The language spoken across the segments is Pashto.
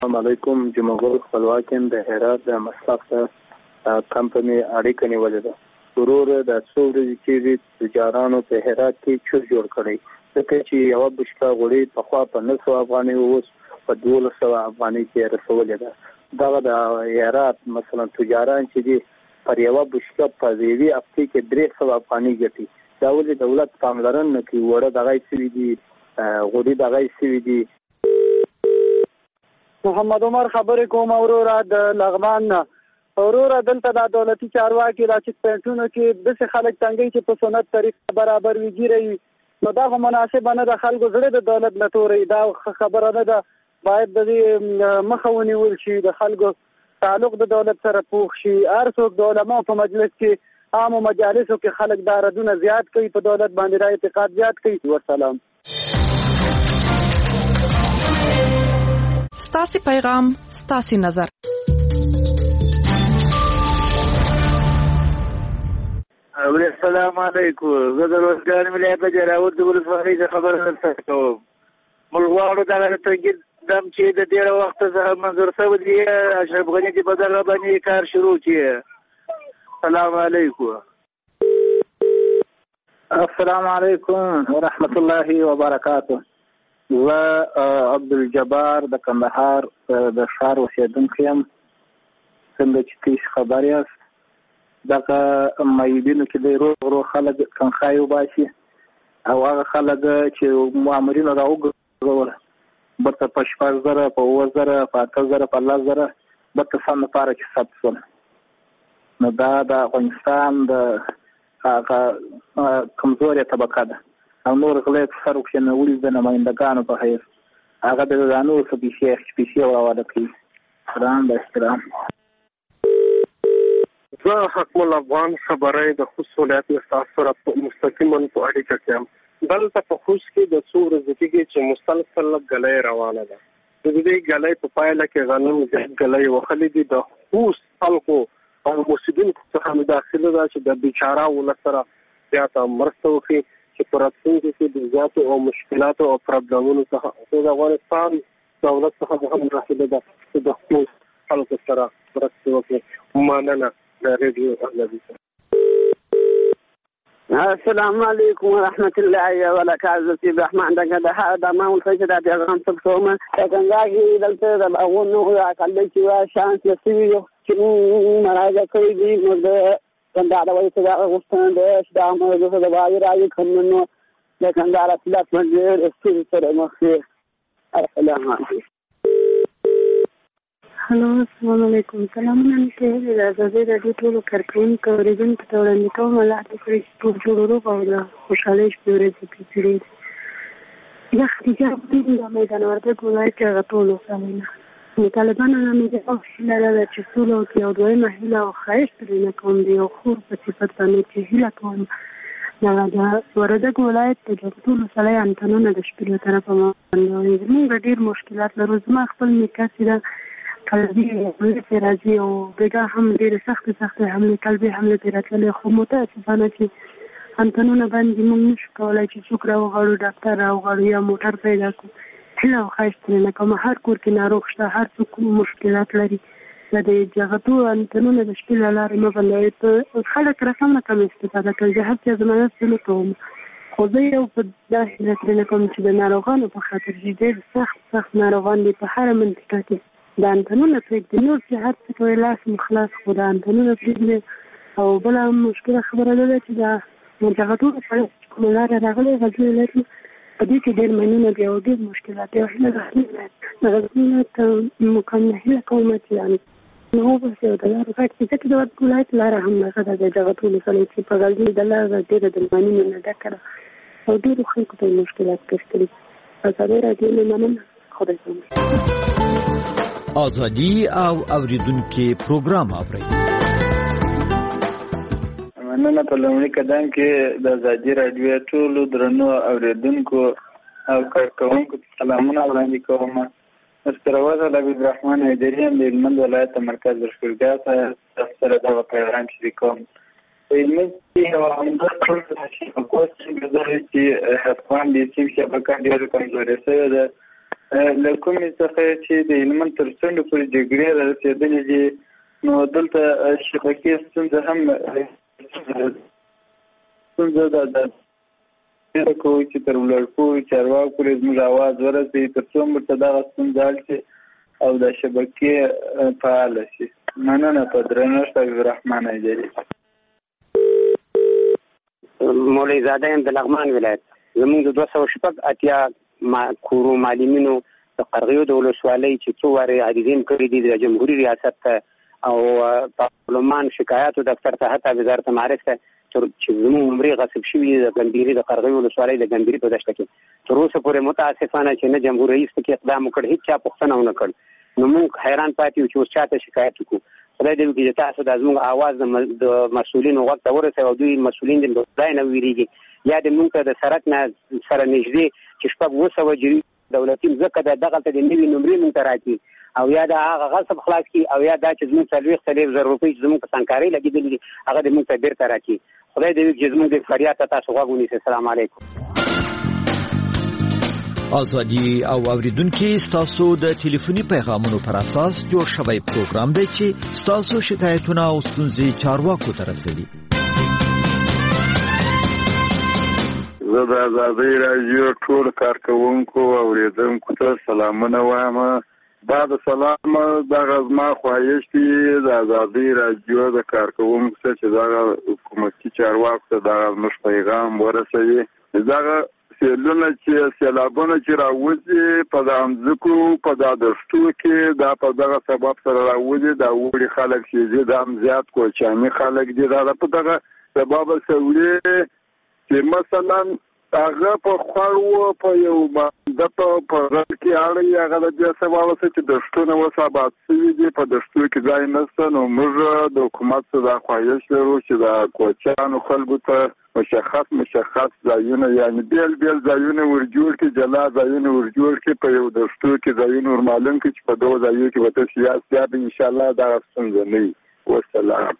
السلام علیکم. جمهور خپلواک د هرات د مصرف کمپنی اړیکه نیولې ده. ضرور د څو ورځې کېږي تجارانو په هرات کې چور جوړ کړی، ځکه چې یو بشکا غوړي په خوا په 900 افغانۍ اوس په 1200 افغانۍ کې رسولې ده. دا د هرات مثلا تجاران چې دي پر یو بشکا په ویوي هفته کې 300 افغانۍ ګټي. دا ولې دولت پاملرنه نه کوي؟ وړه دغه څه دي غوړي دغه څه دي. محمد عمر خبرې کوم اورورا د لغمان نه. اورورا دلته د دولتي چارواکي د چک پینټونو کې د خلک تنګي چې په سنت طریقه برابر ویږي، نو دا هم مناسب نه د خلکو زړه د دولت لټوري. دا خبره نه ده، باید د مخاوني ول شي، د خلکو تعلق د دولت سره پوښ شي. هر څوک د علماء په مجلس کې عام مجالسو کې خلک دا ردونه زیات کوي، په دولت باندې را اعتقاد زیات کوي. والسلام. ستاسي پیغام ستاسي نظر. السلام علیکم. زه د روزګار ملت جراوت د ولسوالۍ خبر درته کوم. ملغواړو دا ترګي دم چې د ډیر وخت څخه منظور شوی دی، اشرف غنی دی په دغه باندې کار شروع کړي. السلام علیکم. السلام علیکم ورحمت الله وبرکاته. زه عبدالجبار د کندهار د ښار اوسیدونکی یم. څنګه چې تاسو خبر یاست، دغه مایبینو کې د روغ خلک تنخواه وباسي او هغه خلک چې مامورینو راوګرځول برته په 6,000 په 9,000 په 8,000 په 10,000 برته سم لپاره چې ثبت شول. نو دا د افغانستان د هغه کمزورې طبقه ده او نور غلې سر وکښنولي د نمایندګانو په حیث هغه د ځانو څخه پیسې راوړل کوي. سلام د احترام. زه حکم الافغان خبرې د خوست ولایت سره مستقیما په اړیکه کې یم. دلته په خوست کې د څو ورځې کې چې مسلسل غلې روانه ده. د دې غلې په پایله کې غنم غلې وخلې دي. د خوست خلکو او مسیدونکو څخه مداخله ده چې د بیچاره ولسره زیاته مرسته وکړي چې پر راتلونکي کې د زیاتو او مشکلاتو او پرابلمونو څخه د افغانستان دولت څخه هم مداخله ده چې د خوست خلکو سره مرسته وکړي. مننه. السلام علیکم ورحمت الله وبرکاته. سید رحمان دغه د ما ول څه د پیغام څخه کومه څنګه دلته د اونو اقل چې شانس لسوي چې مراجعه کوي دي نو د کندهار وایي چې دا غوښتنه ده چې دا موږ د وایي راځي کومنو د کندهار اصلاح مجلس استری سره مخه. السلام علیکم. هلو السلام علیکم. سلامونه نشته د ازادي راډیو ټولو کارکونکو اوریدونکو ته وړاندې کوم الله دې کړي چې ټول جوړ او د خوشحالۍ شپې ورځې کړي. دا خدیجه د میدان وردګ ولایت کې ټولو سلامونه. طالبانو نه مې د اوسله را چې ټول او یو دوی مهله او خیست لري کوم دی او خور په صفت باندې چې هله کوم دا وردګ ولایت د ټول سلای انټنونه د شپې طرفه باندې موږ ډیر مشکلات لرو. زما خپل میکاسي دا قلبي راځي او دغه هم ډېر سخت حمله قلبي حمله دراتله، خو متاسفانه چې انټنونه باندې موږ نشو کولای چې څوک راوغړو ډاکټر راوغړو یا موټر پیدا کړو. هله خاصه نه کوم هر کور کې ناروغ شته، هر څوک مشکلات لري. د جغتو انټنونه د شپې لاره نه بلای ته خلک رقم نه کوم استفاده کوي. هر څه زمانه څه کوم خو زه یو په داسې نه کوم چې د ناروغانو په خاطر ډېر سخت ناروغان دي په هر منطقه کې. د انټنونه پرېږدي، نور چې هر څه کوي لاس مخلاص، خو د انټنونه پرېږدي. او بله مشکله خبره ده چې د جغتو سره کومه لاره راغلې غزني ولایت په دې کې ډېر منونه دي او ډېر مشکلات دي. هیله د غزني ته مکمل هیله کوم چې نو بس یو د لارو فاکت چې د ولایت لاره هم هغه د جغتو مسلې چې په غزني د لاره ډېره د منونو نه ډکه ده او ډېرو خلکو ته مشکلات پیښ کړي. ازادي راډیو نه مننه. خدای سلامت. ازادي او اوریدونکو پروګرام اوري. مننه. په لومړي قدم کې د ازادي راډیو ټولو درنو اوریدونکو او کارکوونکو سلامونه وړاندې کوم. مستروازه عبدالرحمن حیدری د هلمند ولایت مرکز لښکرګاه ته سره دا پیغام شریکوم. هلمند کې یو عمده چې افغان د سیم شبکه ډېره کمزورې شوې ده له کومې څخه چې د هلمند تر څنډو پورې جګړې رارسېدلې دي نو دلته شبکې ستونزه هم ستونزه ده کوي چې تر ولړپوړو چارواکو پورې زموږ اواز ورسوي تر څو موږ ته دغه ستونزه حل شي او د شبکې فعاله شي. مننه په درنښت عبدالرحمن ایجري. مولوي زاده یم د لغمان ولایت. زموږ د 280 کورو معلمینو د قرغیو د ولسوالۍ چې څو وارې عریضې کړي دي د جمهوري ریاست ته او پارلمان شکایاتو دفتر ته حتی وزارت معارف ته چې زموږ عمرې غصب شوي د ګندیري د قرغیو ولسوالۍ د ګندیري په دشته کې تر اوسه پورې متاسفانه چې نه جمهور رئیس پکې اقدام وکړ، هیڅ چا پوښتنه ونه کړ. نو موږ حیران پاتې یو چې اوس چا ته شکایت وکړو. خدای دې وکړي چې تاسو د زموږ اواز د مسؤلینو غوږ ته ورسوي او دوی مسؤلین دې له خدای نه ویریږي یا دې موږ ته د سړک نه سره نږدې چې 700 جري دولتي ځکه دغلته د نوي نمرې موږ ته راکړي او یا د هغه غصب خلاص کړي او یا دا چې زموږ 40,000 روپۍ چې زموږ په سنکارۍ لګېدلي دي هغه دې موږ ته بیرته راکړي. خدای دې وکړي چې زموږ د فریاد ته تاسو غوږ ونیسئ. السلام علیکم. ازادي او اوریدونکو ستاسو د ټلیفوني پیغامونو پر اساس جوړ شوی پروګرام دی چې ستاسو شکایتونه او ستونزې چارواکو ته رسوي. زه د ازادۍ راډیو ټول کارکوونکو او اوریدونکو ته سلامونه وایم. دا د سلام دغه زما خواهش دی د ازادۍ راډیو د کارکوونکو څخه چې دغه حکومتي چارواکو ته دغه زموږ پیغام ورسوي. دغه سیلونه چې سیلابونه چې راوځي په دغه ځمکو په دغه دښتو کې دا په دغه سبب سره راوځي. دا وړي خلک چې دا هم زیات کوچاني خلک دي دا په دغه سبب سوي چې مثلا هغه په خواړو په یو باندې په غږ کې اړي هغه د دې سبب چې دښتونه وسابات شوي دي په دښتو کې ځای نشته. نو موږ د حکومت څخه خواهش لرو چې د کوچانو خلکو ته مشخص ځایونه یعنی بیل ځایونه ورجوړ کړي، جلا ځایونه ورجوړ کړي په یو دښتو کې ځایونه ورمعلوم کړي چې په دوه ځایو کې به سیاست یا ان شاء الله دا ستونزه نه وي. والسلام.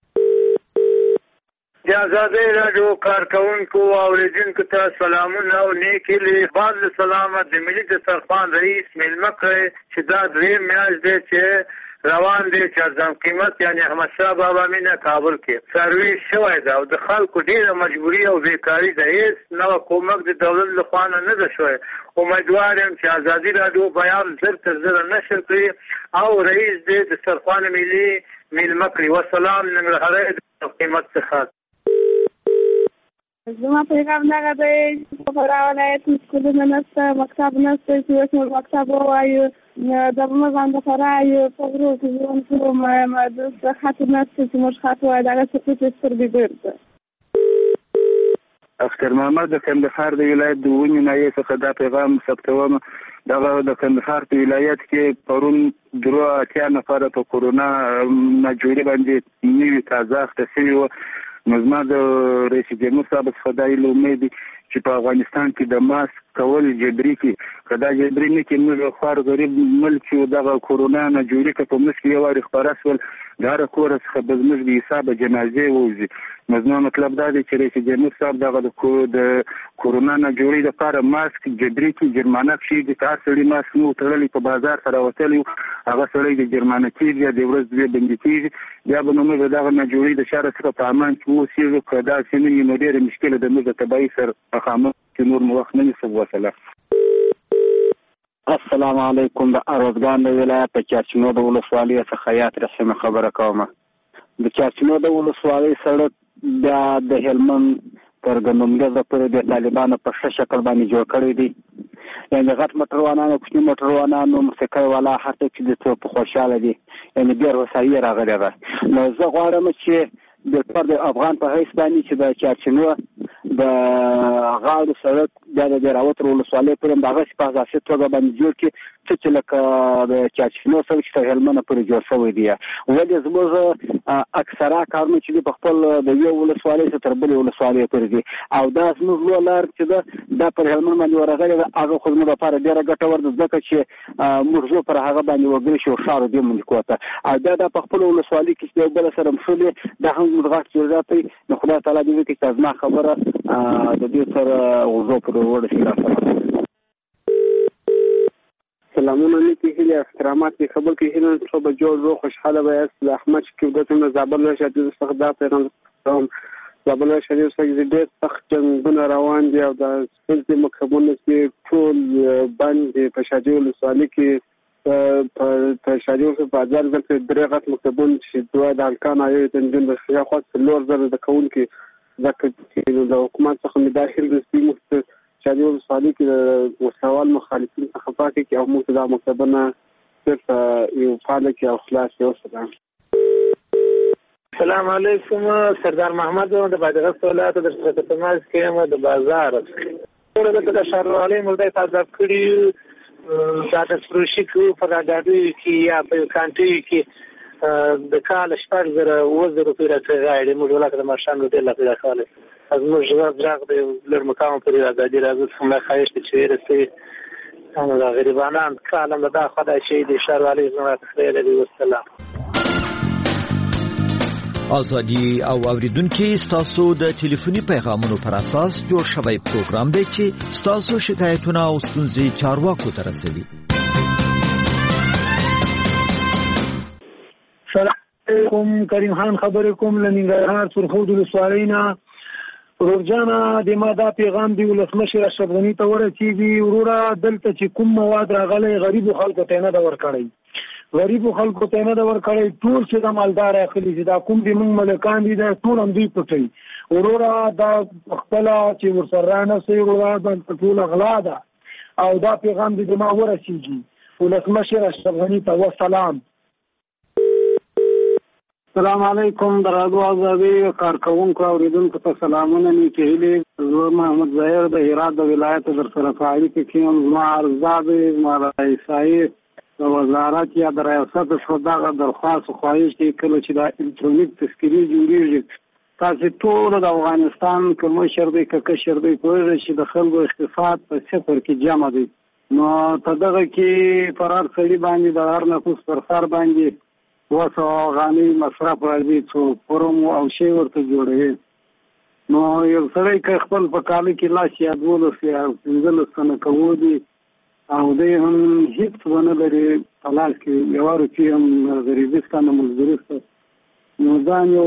د ازادۍ راډیو کارکوونکو او اوریدونکو ته سلامونه او نیکې لی. بعد سلامت د ملي دسترخوان رئیس میلمه کړی چې دا 2 میاشت دی چې روان دی چې ارزان قیمت یعنی احمدشاه بابا مینه کابل کې سرویس شوی ده او د خلکو ډېره مجبوري او بیکاري ده. هېڅ نوی کومک د دولت لخوا نه ده شوی. امیدوار یم چې ازادي راډیو بیان زر تر زره نشر کړي او رئیس دې دسترخوان ملي میلمه کړي. وسلام. ننګرهاری د قیمت څخه. زما پیغام دغه دی چې په ولایت کې سکولونه نشته، مکتب نشته چې اوس موږ مکتب ووایو. د موږ د فرای په غرو کې ژوند کوو، د خاطر نشته چې موږ خاطر وایو دغه څه چې سترګې ګرځي. اختر محمد د کندهار د ولایت د ونې ناحیې څخه دا پیغام ثبتوم. دغه د کندهار په ولایت کې پرون 83 نفره په کورونا ناجوړي باندې نوي تازه اخته شوي وو. نو زما د رئیس جمهور صاحب څخه دا امید دی چې په افغانستان کې د ماسک کول جبري کې کدا جبري نه کې موږ خوار غریب ملک چې دغه کورونا ناجوړي کې په مشکل یو واری خبره سول دا کور څخه به موږ د حساب جنازې ووزي. نو زما مطلب دا دی چې رئیس جمهور صاحب دغه د کورونا ناجوړي لپاره ماسک جبري کې جرمانه شي د تاسو لري ماسک نو تړلې په بازار سره وتلی هغه سره د جرمانه کېږي د ورځ دوی بندي کېږي یا به نو موږ دغه ناجوړي د شهر څخه په امان کې اوسېږو کدا چې نو ډېره مشکله ده موږ د تبعي سره مخامخ چې نور مو وخت نه نیسو. وسلام. السلام علیکم. د اروزګان د ولایت په چارچینو د ولسوالۍ څخه یاد رسم خبره کوم. د چارچینو د ولسوالۍ سړک بیا د هلمند تر ګندمګزه پورې د طالبانو په ښه شکل باندې جوړ کړی دی. یعنې غټ موټروانان او کوچني موټروانان نو موسیقۍ والا هر څوک چې د په خوشحاله دي یعنې ډېر هوسایي راغلی ده. نو زه غواړم چې د افغان په حیث باندې چې د چارچینو د غاړو سړک بیا د راوتر ولسوالۍ پورې همدغسې په اساسي توګه باندې جوړ کړي چې لکه د چارچینو سړک چې تر هلمنده پورې جوړ شوی دی. ولې زموږ اکثره کارونه چې دي په خپل د یو ولسوالۍ څخه تر بلې ولسوالۍ پورې دي او دا زموږ لویه لار چې ده دا پر هلمند باندې ورغلې ده هغه خو زموږ لپاره ډېره ګټور ده ځکه چې موږ زو پر هغه باندې وګړي شو ښار دې مونږ کوته او دا په خپل ولسوالۍ کې چې یو بل سره مشولې دا هم زموږ غاټ ضرورت دی. نو خدای تعالی دې وکړي چې زما خبره د دې سره وضو پر ورسېږي. سلامونه لیکي هیله احترامات کې خبر کې هیله صبح جوړ رو خوشحاله به احمد کې دته زابل شدید څخه دا پیغام زابل شدید څخه ډېر سخت جنگونه روان دي او د سپېڅلي مکتبونو کې ټول باندې په شاجوی ولسوالۍ کې په شاجوی په بازار کې درېغت مکتبونه چې دوه د الکان ایو تنظیم د خاص لور زره د کون کې ځکه د حکومت څخه مداخل رسمي مخته شاجوی ولسوالۍ کې وسوال مخالفین څخه پاتې کې او موږ د مکتبونه صرف یو فعال کې او خلاص یو سلام. السلام علیکم سردار محمد د بادغیس ولایت د ترتماز کې د بازار ټول د شهروالۍ ملګری تاسو کړی دا د فروشي کو په راډیو کې یا په کانټي کې د کال شپږ زره وزره پیره کوي موږ ولکه د مارشان د لپاره کاله از موږ ځاګ د لر مقام پر راځي راځي څنګه خایش چې رسي دا غریبانان کالم دا خدای شي د شهروالۍ زما خیر دی والسلام. ازادي او اوریدونکو ستاسو د ټلیفوني پیغامونو پر اساس جوړ شوی پروګرام دی چې ستاسو شکایتونه او ستونزې چارواکو ته رسوي. سلام علیکم کریم خان خبرې کوم لنګرهار سرخود ولسوالینا ورجانا د ماده پیغام دی ولسمشر اشرف غنی ته ورسیږي وروره دلته چې کوم مواد راغلي غریب خلکو ته نه دا ورکړي غریب خلکو ته نه دا ورکړي ټول چې د مالدار اخلي چې دا کوم دی موږ ملکان دي دا ټول هم دی پټي وروره دا خپل چې ورسره سي وروره د ټول غلا ده او دا پیغام دی ما ورسیږي ولسمشر اشرف غنی ته والسلام. السلام علیکم درادو آزادی کارکونکو اوریدونکو ته سلامونه نیکهیلې زه محمد ظاهر د هرات د ولایت در سره فعالی کې ما ارزاد ما رئیسای د وزارت یا د ریاست صدغه درخواست خواهش کې کله چې د الکترونیک تذکری جوړیږي تاسو ټول د افغانستان کوم شردي ککشر دی کوی چې د خلکو اقتصاد په صفر کې جمع دي نو تدغه کې فرار سړي باندې د هر نفوس پر سر باندې واسو غانی مصرف راځي چې پروم او شی ورته جوړوي نو یو سړی که خپل په کال کې لاس یادول او څنګه لسنه کوي او دې هم هیڅ ونه لري تلاش کې یو ورته هم غریبستان مزدورسته نو دا یو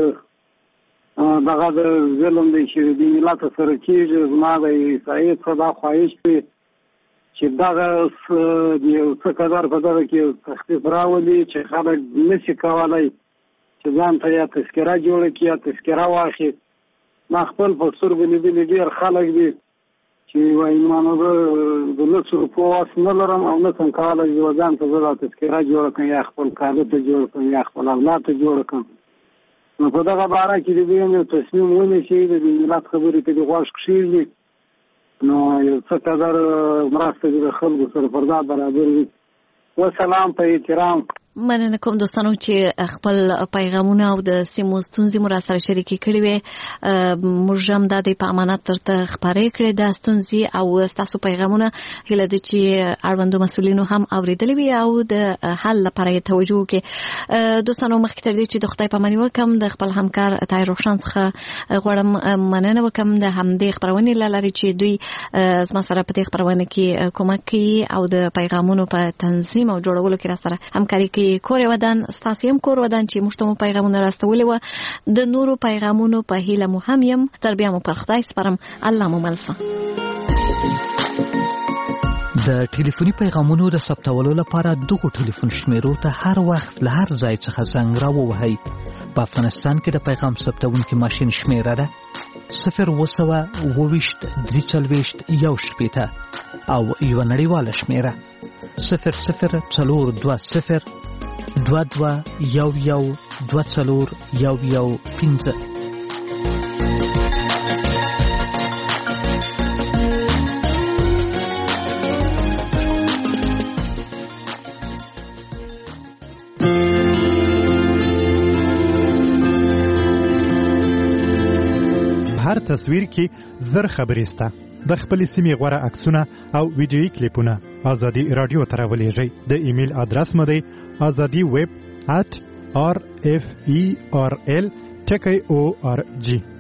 غټ دغه د ظلم دی چې د ملت سره کېږي زما د عیسایت صدا خواهش دی چې دغه یو څه قدر په دغه کې تخفیف راولي چې خلک نشي کولی چې ځان ته یا تذکره جوړه کړي یا تذکره واخلي. ما خپل په سترګو لیدلي ډېر خلک دي چې وایي ما نو د لسو روپو واس نه لرم او نه شم کولی چې ځان ته زه تذکره جوړه کړم یا خپل کاله ته جوړه کړم یا خپل اولاد ته جوړه کړم. نو په دغه باره کې د دې یو تصمیم ونیسي د ملت خبرې ته د غوږ کښېږدي نو یو څه قدر مرسته د خلکو سره پردا برابر وي. والسلام په احترام. مننه کوم دوستانو چې خپل پیغامونه او د سیمو ستونزې مو راسره شریکې کړې وې موږ هم دا د په امانت ترته خبرې کړې د ستونزې او ستاسو پیغامونه هیله ده چې اړوندو مسؤلینو هم اورېدلې وي او د حل لپاره یې توجه وکړي. دوستانو مخکې تر دې چې د خدای پاماني وکړم د خپل همکار طاهر روښان څخه غواړم مننه وکړم د همدې خپرونې له لارې چې دوی زما سره په دې خپرونه کې کومک کوي او د پیغامونو په تنظیم او جوړولو کې راسره همکاري کوي. کور ودان ستاسو هم کور ودان چې موږ ته مو پیغامونه راستولې و د نورو پیغامونو په هیله مو هم یم تر بیا مو پر خدای سپارم الله مو ملسه. د ټلیفوني پیغامونو د ثبتولو لپاره دغه ټلیفون شمیرو ته هر وخت له هر ځای څخه زنګ راووهئ. په افغانستان کې د پیغام ثبتونکي ماشین شمیره ده 0202341 او یو نړیواله شمیره 004020 2211241115. هر تصویر کې زر خبرې سته. د خپل سیمې غوړه عکسونه او ویډیويي کلیپونه ازادي رادیو ته راولېږئ. د ایمیل ادرس مو دی azadiweb@rferl.org.